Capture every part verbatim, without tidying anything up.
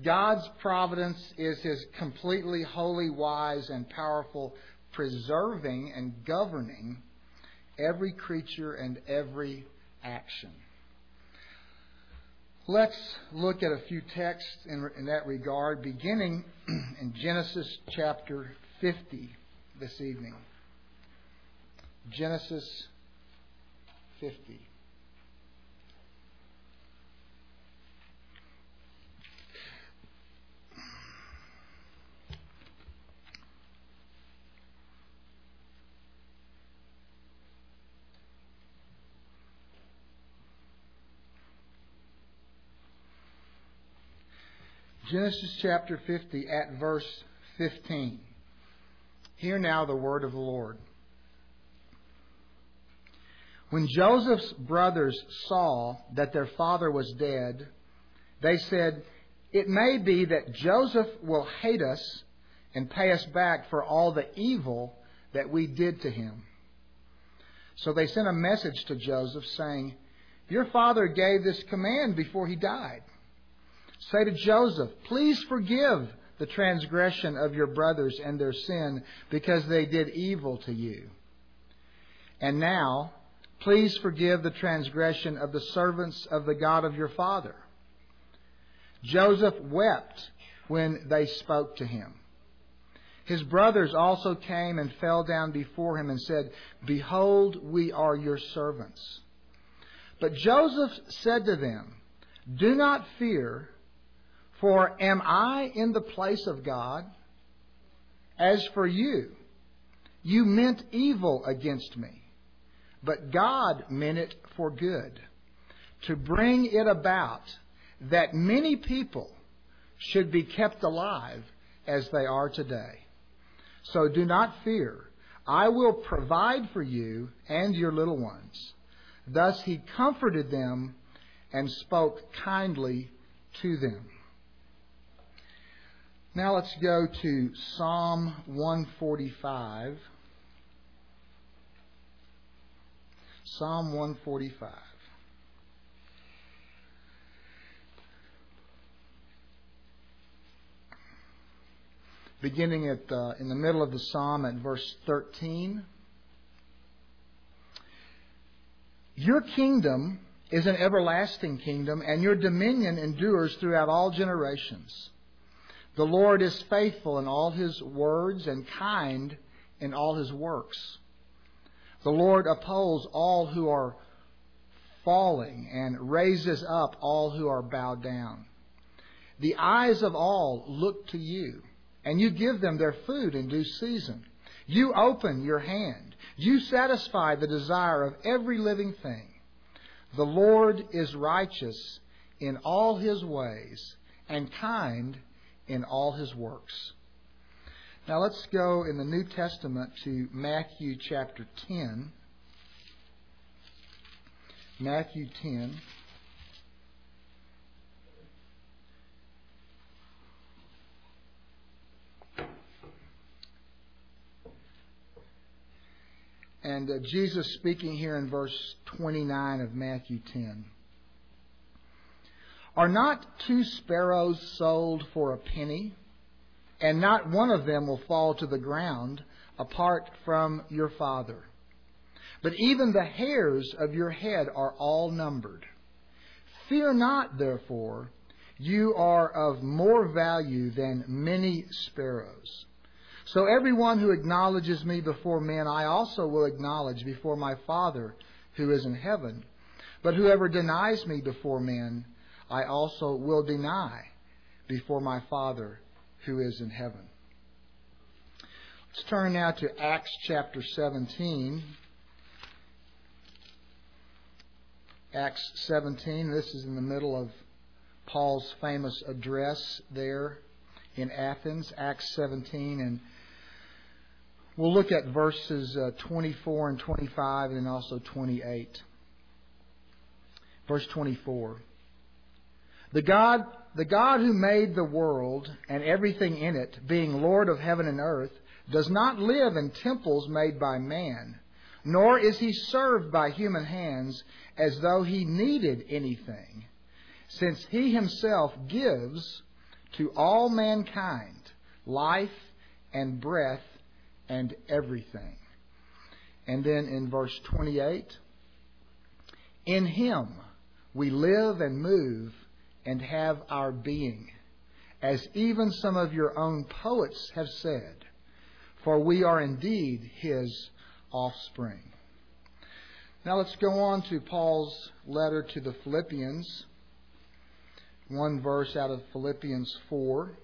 God's providence is His completely holy, wise, and powerful preserving and governing every creature and every action. Let's look at a few texts in, in that regard, beginning in Genesis chapter fifty this evening. Genesis fifty. Genesis chapter fifty at verse fifteen. Hear now the word of the Lord. When Joseph's brothers saw that their father was dead, they said, "It may be that Joseph will hate us and pay us back for all the evil that we did to him." So they sent a message to Joseph saying, "Your father gave this command before he died. Say to Joseph, please forgive the transgression of your brothers and their sin because they did evil to you. And now, please forgive the transgression of the servants of the God of your father." Joseph wept when they spoke to him. His brothers also came and fell down before him and said, "Behold, we are your servants." But Joseph said to them, "Do not fear, for am I in the place of God? As for you, you meant evil against me, but God meant it for good, to bring it about that many people should be kept alive as they are today. So do not fear. I will provide for you and your little ones." Thus he comforted them and spoke kindly to them. Now let's go to Psalm one forty-five. Psalm one forty-five. Beginning at uh, in the middle of the psalm at verse thirteen. Your kingdom is an everlasting kingdom, and your dominion endures throughout all generations. The Lord is faithful in all His words and kind in all His works. The Lord upholds all who are falling and raises up all who are bowed down. The eyes of all look to you, and you give them their food in due season. You open your hand. You satisfy the desire of every living thing. The Lord is righteous in all His ways and kind in all His works. Now let's go in the New Testament to Matthew chapter ten. Matthew ten. And uh, Jesus speaking here in verse twenty-nine of Matthew ten. "Are not two sparrows sold for a penny? And not one of them will fall to the ground apart from your Father. But even the hairs of your head are all numbered. Fear not, therefore, you are of more value than many sparrows. So everyone who acknowledges me before men, I also will acknowledge before my Father who is in heaven. But whoever denies me before men, I also will deny before my Father who is in heaven." Let's turn now to Acts chapter seventeen. Acts seventeen. This is in the middle of Paul's famous address there in Athens. Acts seventeen, and we'll look at verses uh, twenty-four and twenty-five, and then also twenty-eight. Verse twenty-four. The God, the God who made the world and everything in it, being Lord of heaven and earth, does not live in temples made by man, nor is He served by human hands as though He needed anything, since He Himself gives to all mankind life and breath and everything. And then in verse twenty-eight, in Him we live and move and have our being, as even some of your own poets have said, for we are indeed His offspring. Now let's go on to Paul's letter to the Philippians. One verse out of Philippians four.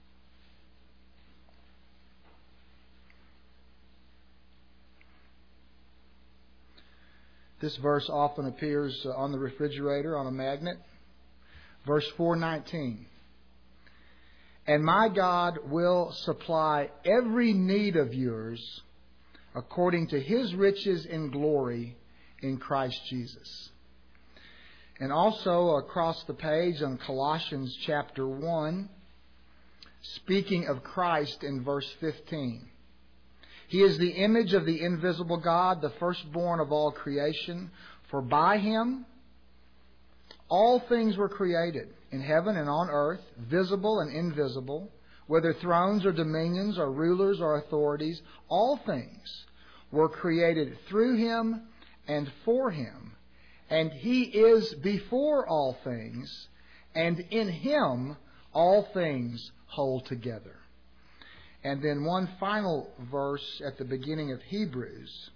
This verse often appears on the refrigerator on a magnet. Verse four nineteen. And my God will supply every need of yours according to His riches in glory in Christ Jesus. And also across the page on Colossians chapter one, speaking of Christ in verse fifteen. He is the image of the invisible God, the firstborn of all creation. For by Him all things were created, in heaven and on earth, visible and invisible, whether thrones or dominions or rulers or authorities. All things were created through Him and for Him. And He is before all things, and in Him all things hold together. And then one final verse at the beginning of Hebrews.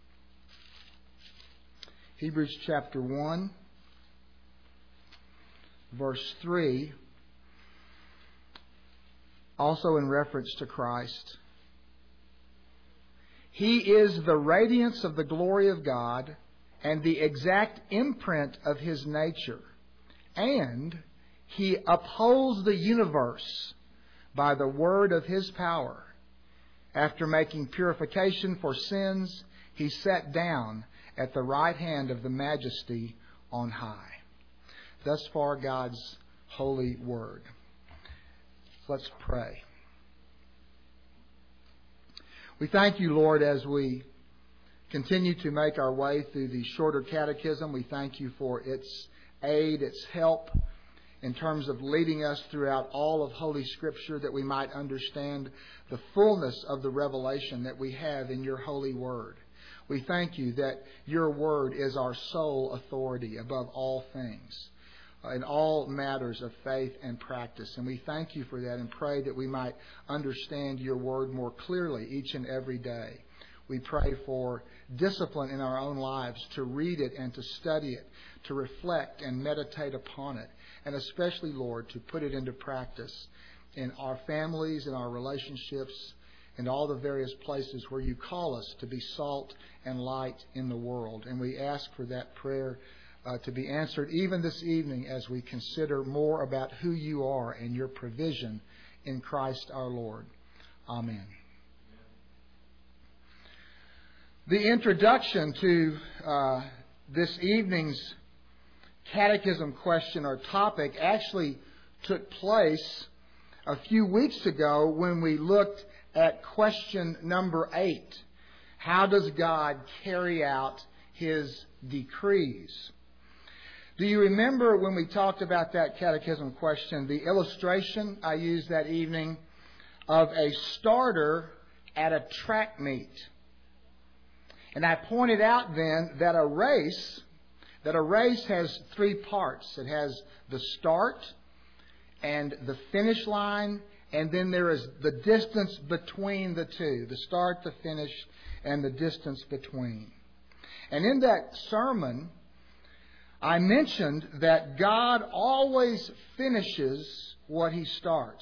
Hebrews chapter one, verse three. Also in reference to Christ. He is the radiance of the glory of God and the exact imprint of His nature. And He upholds the universe by the word of His power. After making purification for sins, He sat down at the right hand of the Majesty on high. Thus far, God's holy word. Let's pray. We thank You, Lord, as we continue to make our way through the shorter catechism. We thank You for its aid, its help, in terms of leading us throughout all of Holy Scripture, that we might understand the fullness of the revelation that we have in Your holy word. We thank You that Your word is our sole authority above all things, uh, in all matters of faith and practice. And we thank You for that and pray that we might understand Your word more clearly each and every day. We pray for discipline in our own lives to read it and to study it, to reflect and meditate upon it, and especially, Lord, to put it into practice in our families, in our relationships, and all the various places where You call us to be salt and light in the world. And we ask for that prayer uh, to be answered even this evening as we consider more about who You are and Your provision in Christ our Lord. Amen. The introduction to uh, this evening's catechism question or topic actually took place a few weeks ago when we looked at question number eight. How does God carry out His decrees? Do you remember when we talked about that catechism question, the illustration I used that evening of a starter at a track meet? And I pointed out then that a race, that a race has three parts. It has the start and the finish line, and then there is the distance between the two. The start, the finish, and the distance between. And in that sermon, I mentioned that God always finishes what He starts.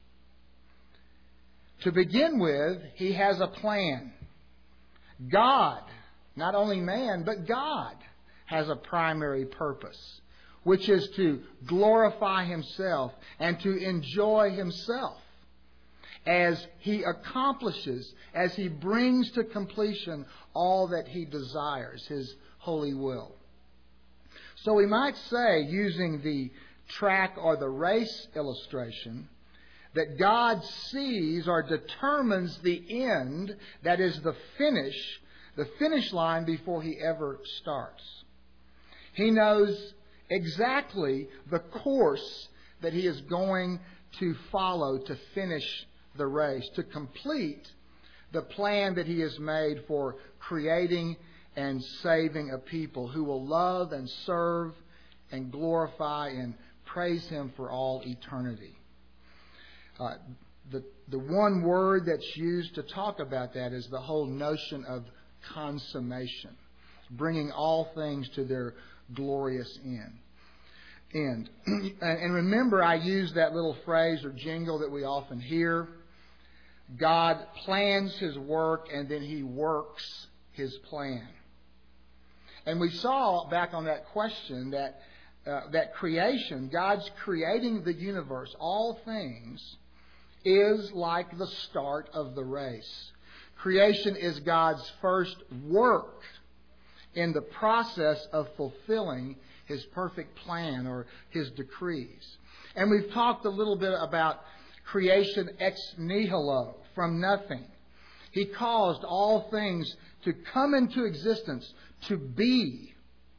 To begin with, He has a plan. God, not only man, but God has a primary purpose, which is to glorify Himself and to enjoy Himself as He accomplishes, as He brings to completion all that He desires, His holy will. So we might say, using the track or the race illustration, that God sees or determines the end, that is the finish, the finish line before He ever starts. He knows exactly the course that He is going to follow, to finish the race, to complete the plan that He has made for creating and saving a people who will love and serve and glorify and praise Him for all eternity. Uh, the, the one word that's used to talk about that is the whole notion of consummation, bringing all things to their glorious end. end. And remember, I use that little phrase or jingle that we often hear. God plans His work and then He works His plan. And we saw back on that question that uh, that creation, God's creating the universe, all things, is like the start of the race. Creation is God's first work in the process of fulfilling His perfect plan or His decrees. And we've talked a little bit about creation ex nihilo, from nothing. He caused all things to come into existence, to be,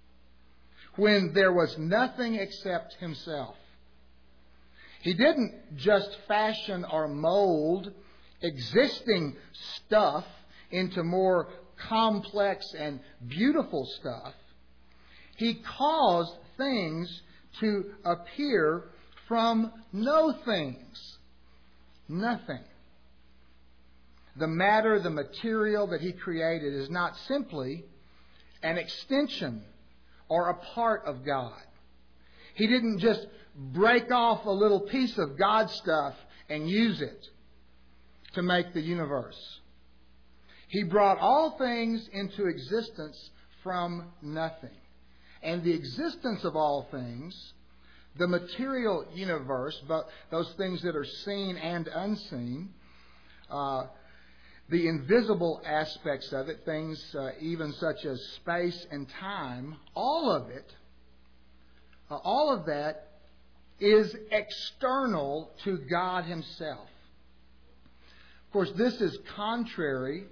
when there was nothing except Himself. He didn't just fashion or mold existing stuff into more complex and beautiful stuff. He caused things to appear from no things. Nothing. The matter, the material that He created is not simply an extension or a part of God. He didn't just break off a little piece of God's stuff and use it to make the universe. He brought all things into existence from nothing. And the existence of all things, the material universe, but those things that are seen and unseen, uh, the invisible aspects of it, things uh, even such as space and time, all of it, uh, all of that is external to God Himself. Of course, this is contrary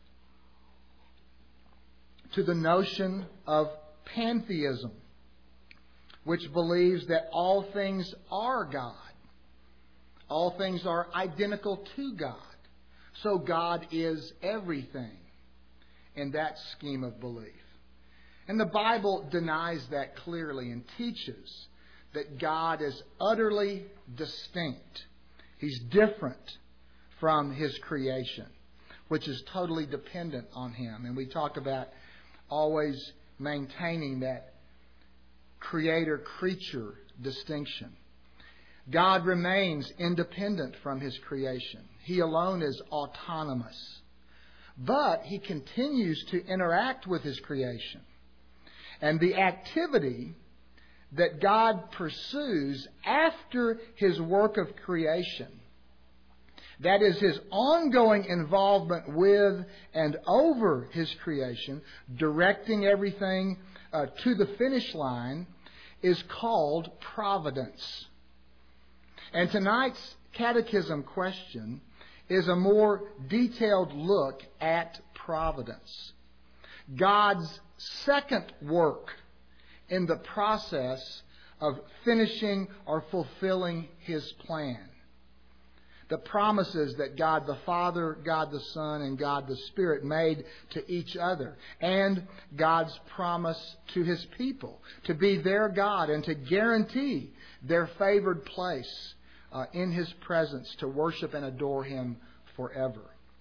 to the notion of pantheism, which believes that all things are God. All things are identical to God. So God is everything in that scheme of belief. And the Bible denies that clearly and teaches that God is utterly distinct. He's different from His creation, which is totally dependent on Him. And we talk about always maintaining that creator-creature distinction. God remains independent from His creation. He alone is autonomous. But He continues to interact with His creation. And the activity that God pursues after His work of creation, that is His ongoing involvement with and over His creation, directing everything uh, to the finish line, is called providence. And tonight's catechism question is a more detailed look at providence. God's second work in the process of finishing or fulfilling His plan. The promises that God the Father, God the Son, and God the Spirit made to each other. And God's promise to His people to be their God and to guarantee their favored place uh, in His presence to worship and adore Him forever.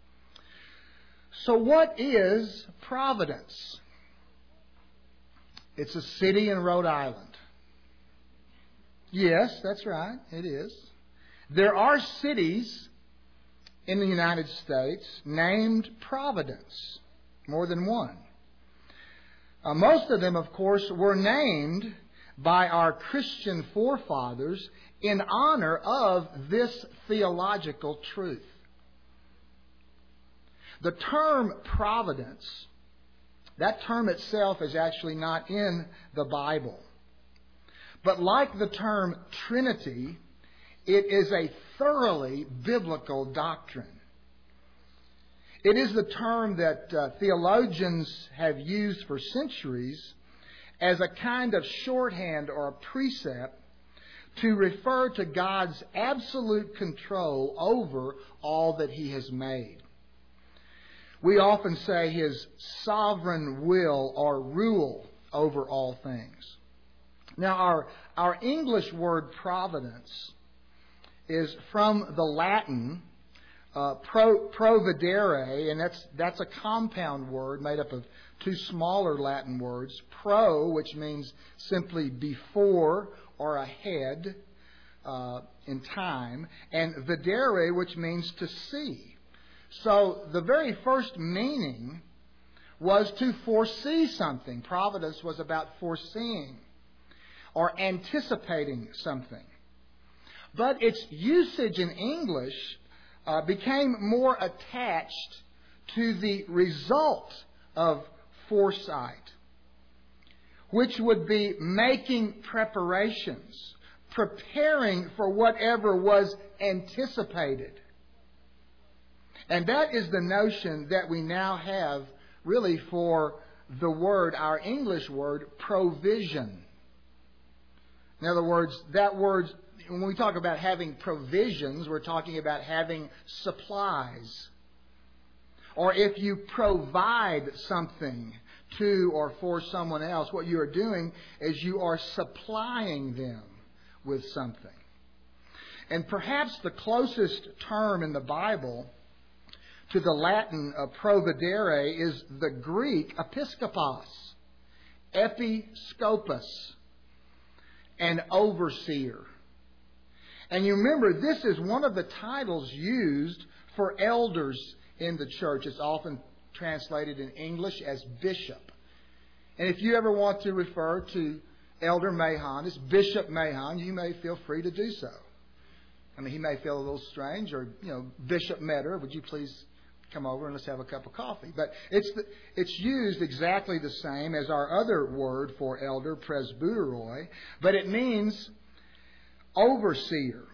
So what is Providence? It's a city in Rhode Island. Yes, that's right. It is. There are cities in the United States named Providence. More than one. Uh, most of them, of course, were named by our Christian forefathers in honor of this theological truth. The term providence, that term itself is actually not in the Bible. But like the term Trinity, it is a thoroughly biblical doctrine. It is the term that uh, theologians have used for centuries as a kind of shorthand or a precept to refer to God's absolute control over all that He has made. We often say His sovereign will or rule over all things. Now, our, our English word providence is from the Latin uh, pro, providere, and that's, that's a compound word made up of two smaller Latin words. Pro, which means simply before or ahead uh, in time, and videre, which means to see. So the very first meaning was to foresee something. Providence was about foreseeing or anticipating something. But its usage in English uh, became more attached to the result of foresight, which would be making preparations, preparing for whatever was anticipated. And that is the notion that we now have really for the word, our English word, provision. In other words, that word, when we talk about having provisions, we're talking about having supplies. Or if you provide something to or for someone else, what you are doing is you are supplying them with something. And perhaps the closest term in the Bible to the Latin uh, providere is the Greek episkopos, episkopos, an overseer. And you remember, this is one of the titles used for elders in the church. It's often translated in English as bishop. And if you ever want to refer to Elder Mahon as Bishop Mahon, you may feel free to do so. I mean, he may feel a little strange, or, you know, Bishop Metter, would you please come over and let's have a cup of coffee? But it's the, it's used exactly the same as our other word for elder, presbyteroi, but it means overseer.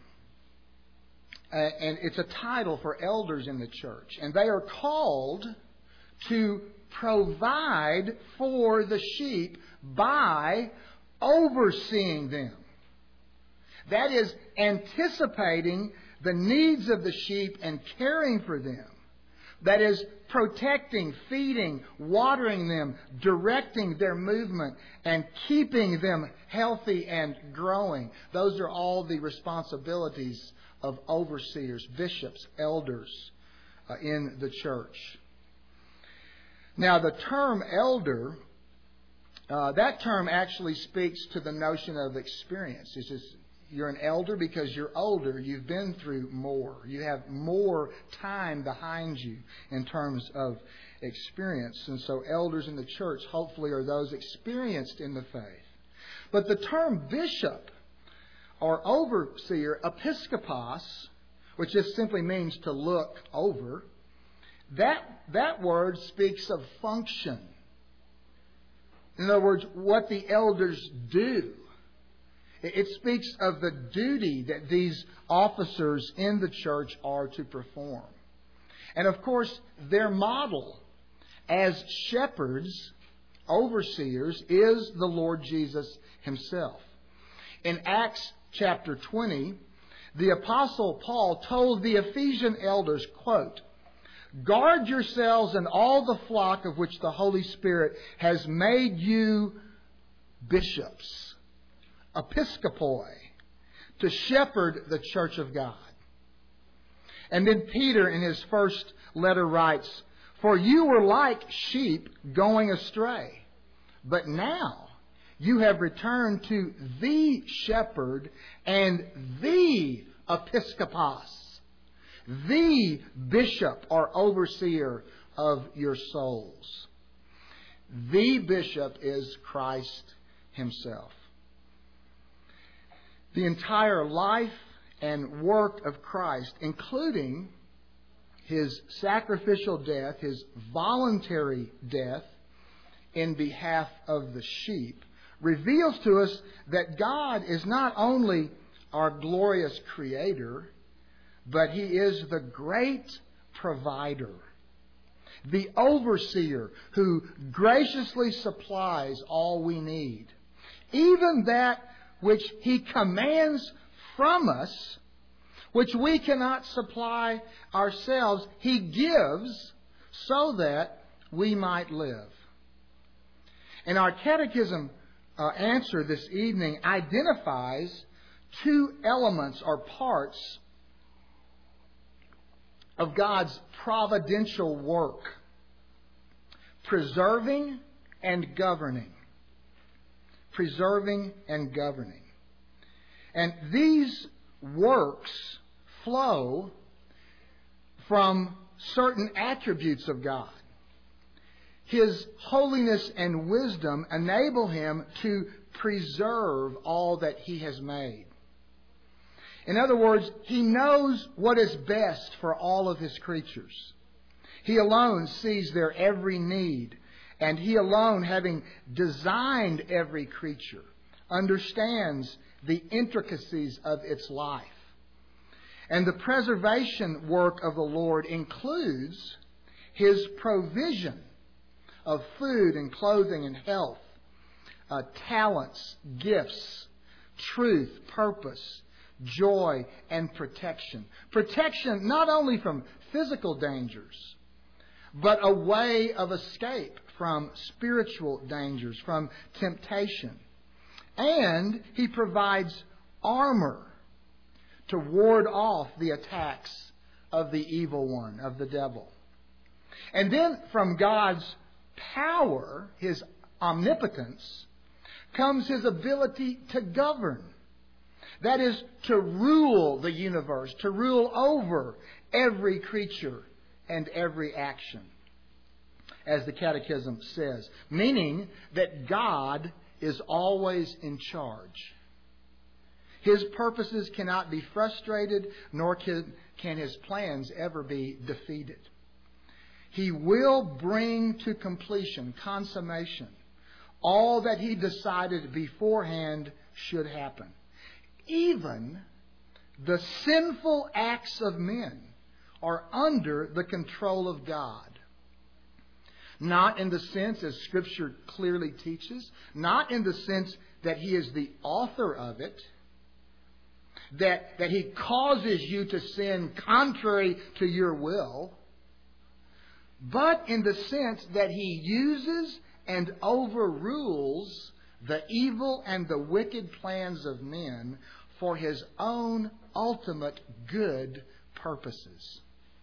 Uh, and it's a title for elders in the church. And they are called to provide for the sheep by overseeing them. That is, anticipating the needs of the sheep and caring for them. That is, protecting, feeding, watering them, directing their movement, and keeping them healthy and growing. Those are all the responsibilities of overseers, bishops, elders uh, in the church. Now, the term elder, uh, that term actually speaks to the notion of experience. It's just, you're an elder because you're older. You've been through more. You have more time behind you in terms of experience. And so elders in the church hopefully are those experienced in the faith. But the term bishop or overseer, episkopos, which just simply means to look over, that, that word speaks of function. In other words, what the elders do. It speaks of the duty that these officers in the church are to perform. And of course, their model as shepherds, overseers, is the Lord Jesus Himself. In Acts chapter twenty, the Apostle Paul told the Ephesian elders, quote, "Guard yourselves and all the flock of which the Holy Spirit has made you bishops, episkopoi, to shepherd the church of God." And then Peter in his first letter writes, "For you were like sheep going astray, but now you have returned to the shepherd and the episkopos, the bishop or overseer of your souls." The bishop is Christ Himself. The entire life and work of Christ, including His sacrificial death, His voluntary death in behalf of the sheep, reveals to us that God is not only our glorious Creator, but He is the great provider, the overseer who graciously supplies all we need, even that which He commands from us, which we cannot supply ourselves, He gives so that we might live. And our catechism uh, answer this evening identifies two elements or parts of God's providential work: preserving and governing. Preserving and governing. And these works flow from certain attributes of God. His holiness and wisdom enable Him to preserve all that He has made. In other words, He knows what is best for all of His creatures. He alone sees their every need, and He alone, having designed every creature, understands the intricacies of its life. And the preservation work of the Lord includes His provision of food and clothing and health, uh, talents, gifts, truth, purpose, joy, and protection. Protection not only from physical dangers, but a way of escape from spiritual dangers, from temptation. And He provides armor to ward off the attacks of the evil one, of the devil. And then from God's power, His omnipotence, comes His ability to govern. That is, to rule the universe, to rule over every creature and every action, as the Catechism says. Meaning that God is always in charge. His purposes cannot be frustrated, nor can, can His plans ever be defeated. He will bring to completion, consummation, all that He decided beforehand should happen. Even the sinful acts of men are under the control of God. Not in the sense, as Scripture clearly teaches, not in the sense that He is the author of it, that, that He causes you to sin contrary to your will, but in the sense that He uses and overrules the evil and the wicked plans of men for His own ultimate good purposes.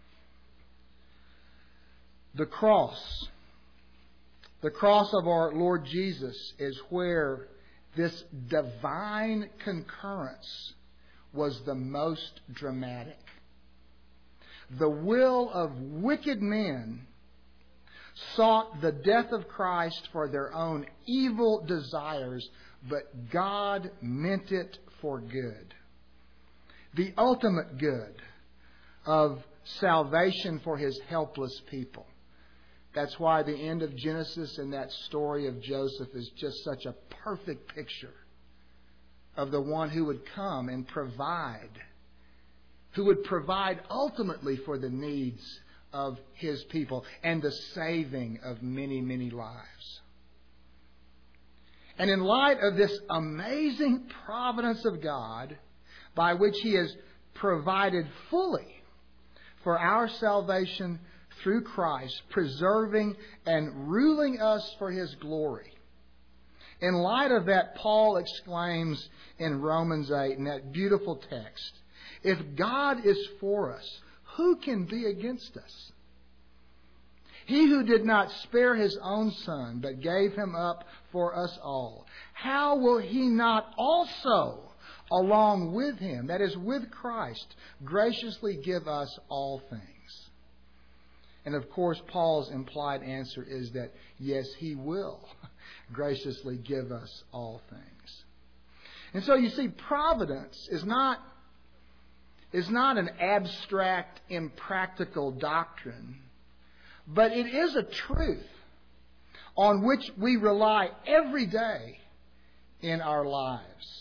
The cross, the cross of our Lord Jesus, is where this divine concurrence was the most dramatic. The will of wicked men sought the death of Christ for their own evil desires, but God meant it for good. The ultimate good of salvation for His helpless people. That's why the end of Genesis and that story of Joseph is just such a perfect picture of the one who would come and provide, who would provide ultimately for the needs of His people and the saving of many, many lives. And in light of this amazing providence of God, by which He has provided fully for our salvation through Christ, preserving and ruling us for His glory. In light of that, Paul exclaims in Romans eight, in that beautiful text, "If God is for us, who can be against us? He who did not spare His own Son, but gave Him up for us all, how will He not also, along with Him," that is, with Christ, "graciously give us all things?" And of course, Paul's implied answer is that, yes, He will graciously give us all things. And so you see, providence is not, is not an abstract, impractical doctrine, but it is a truth on which we rely every day in our lives.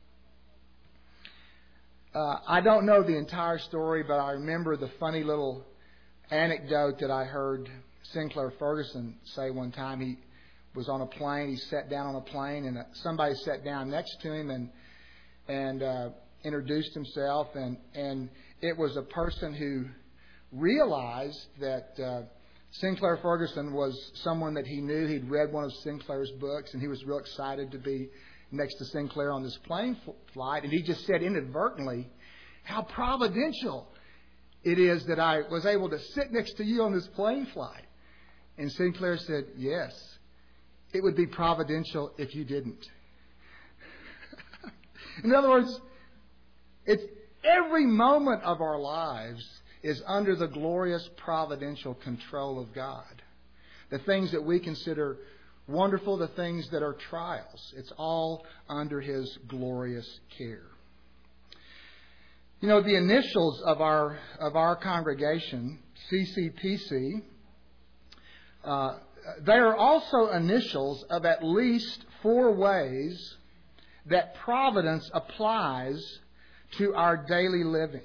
Uh, I don't know the entire story, but I remember the funny little anecdote that I heard Sinclair Ferguson say one time. He was on a plane. He sat down on a plane, and somebody sat down next to him and and uh, introduced himself. And, and it was a person who realized that uh, Sinclair Ferguson was someone that he knew. He'd read one of Sinclair's books, and he was real excited to be next to Sinclair on this plane flight. And he just said inadvertently, how providential it is that I was able to sit next to you on this plane flight. And Sinclair said, yes, it would be providential if you didn't. In other words, it's every moment of our lives is under the glorious providential control of God. The things that we consider wonderful, the things that are trials, it's all under His glorious care. You know, the initials of our of our congregation, C C P C, uh, they are also initials of at least four ways that providence applies to our daily living.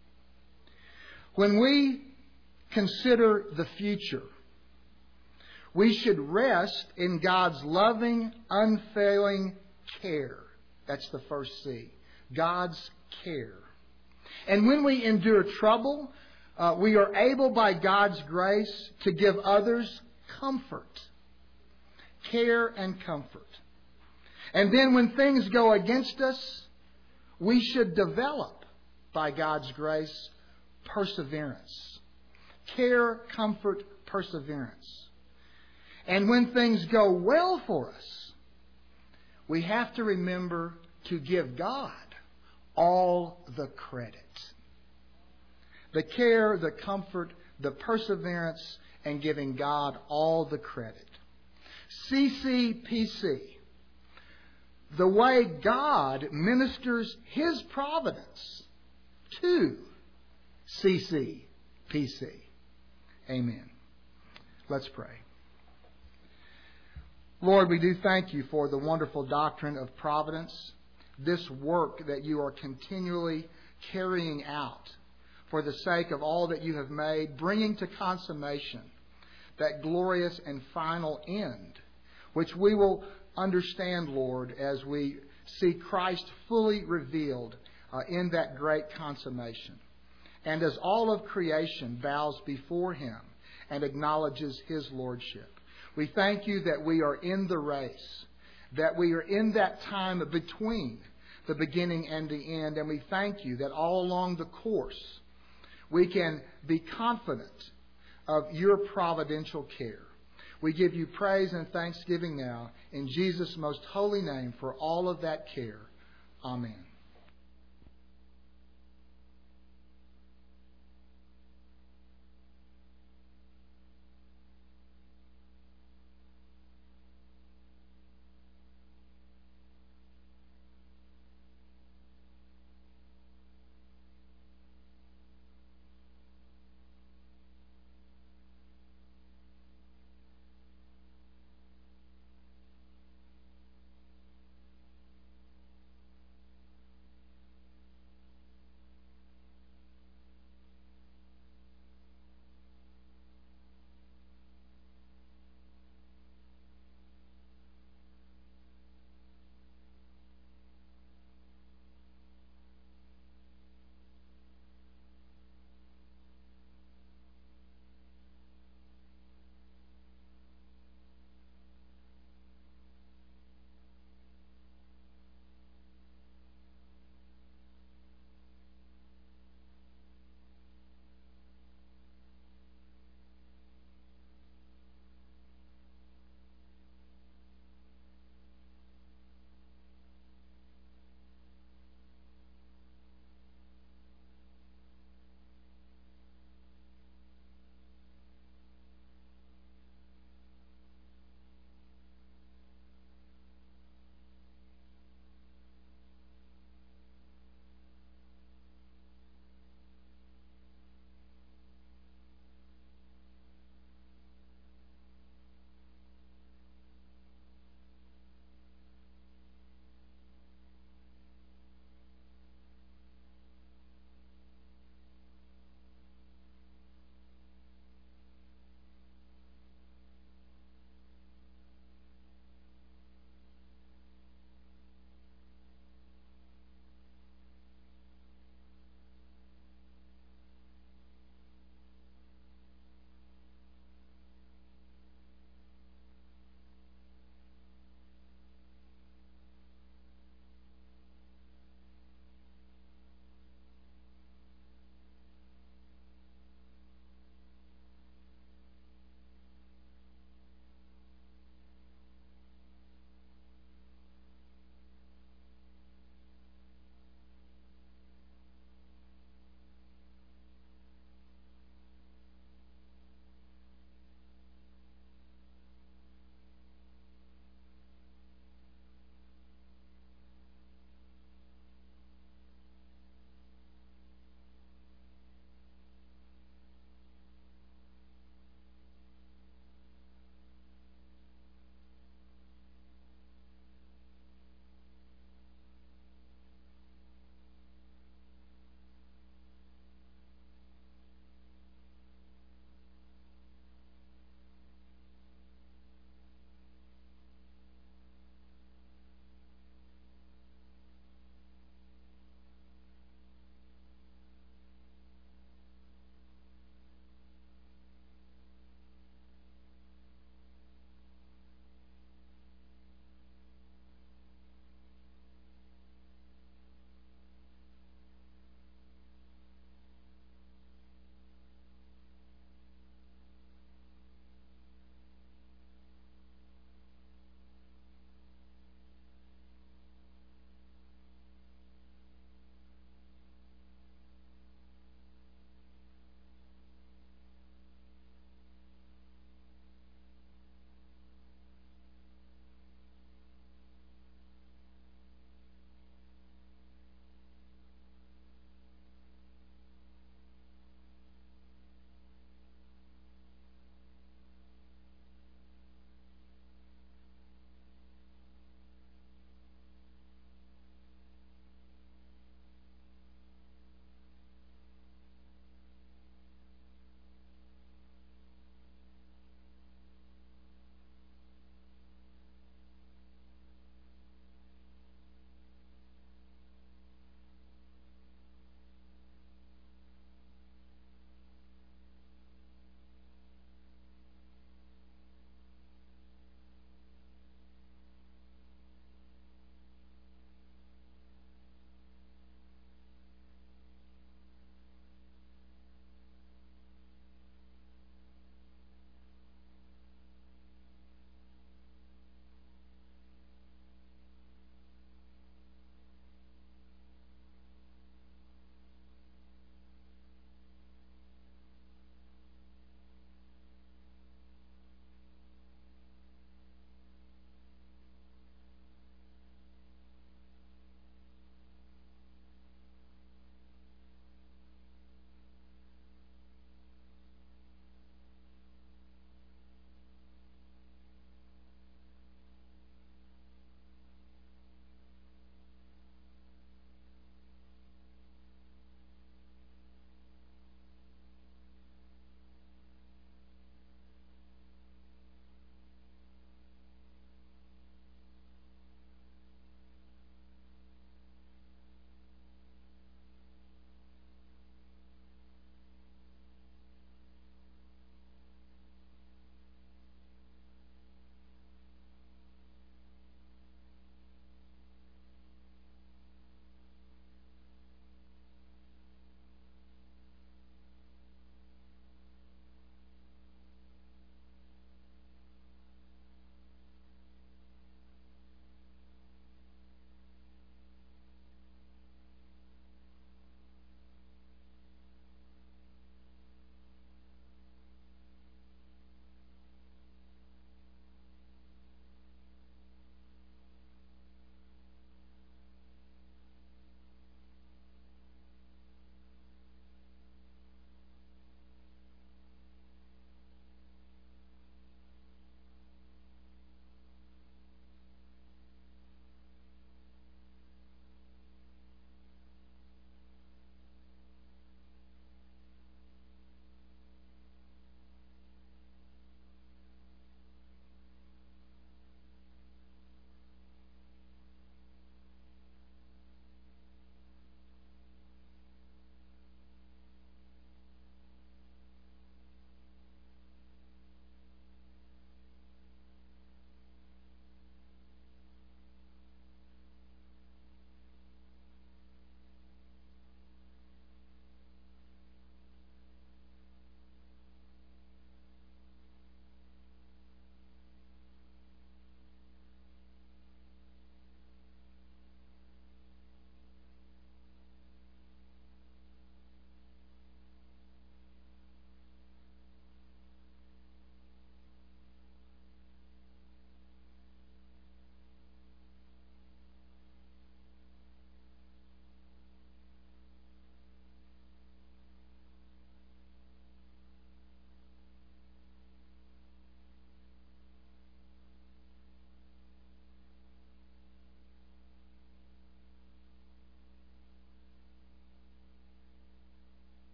When we consider the future, we should rest in God's loving, unfailing care. That's the first C. God's care. And when we endure trouble, uh, we are able by God's grace to give others comfort. Care and comfort. And then when things go against us, we should develop by God's grace perseverance. Care, comfort, perseverance. And when things go well for us, we have to remember to give God all the credit. The care, the comfort, the perseverance, and giving God all the credit. C C P C. The way God ministers His providence to C C P C. Amen. Let's pray. Lord, we do thank You for the wonderful doctrine of providence, this work that You are continually carrying out for the sake of all that You have made, bringing to consummation that glorious and final end, which we will understand, Lord, as we see Christ fully revealed uh, in that great consummation. And as all of creation bows before Him and acknowledges His lordship. We thank You that we are in the race, that we are in that time between the beginning and the end. And we thank You that all along the course we can be confident of Your providential care. We give You praise and thanksgiving now in Jesus' most holy name for all of that care. Amen.